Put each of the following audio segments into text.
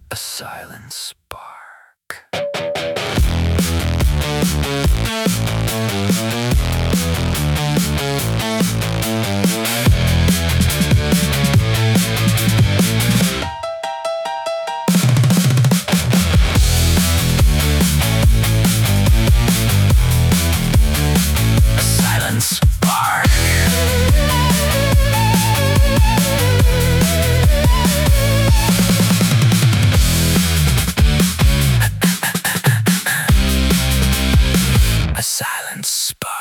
A silent spark. A silent spark. A silent spark.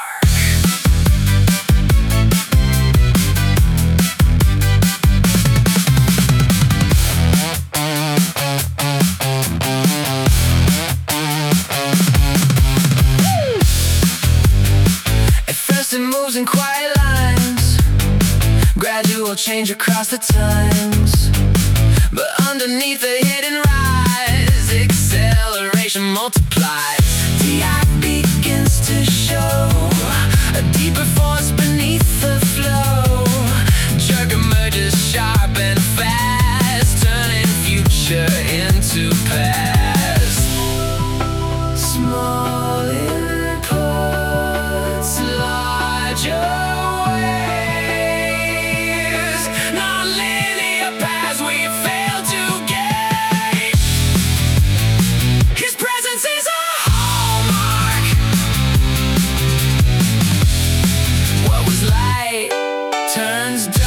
At first it moves in quiet lines, gradual change across the times. But underneath the hidden rise, acceleration multiplies. The eye begins to show a deeper force beneath the flow. Jerk emerges sharp and fast, turning future into past. Small inputs, larger waves, non-linear paths we fail to gauge. His presence is a hallmark. What was light turns dark.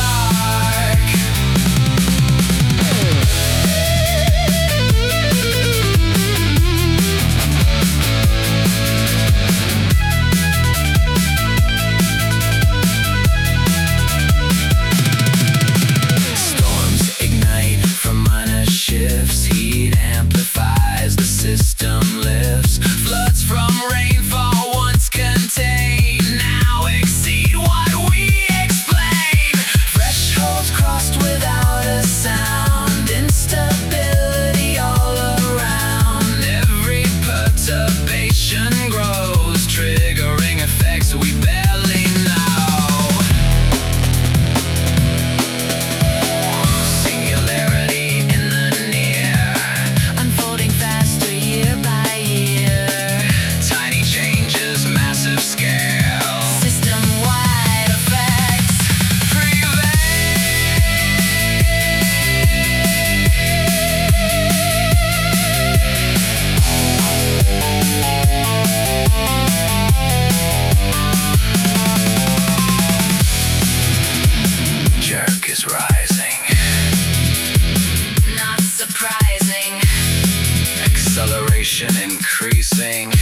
Storms ignite from minor shifts. Heat amplifies, the system lifts. Floods from rainfall once contained now exceed what we explain. Thresholds crossed without a sound. Instability all around. Every perturbation grows, triggering effects we barely know. Singularity in the near, unfolding faster year by year. Tiny changes, massive scale. System-wide effects prevail. Jerk is rising. Not surprising. Acceleration increasing.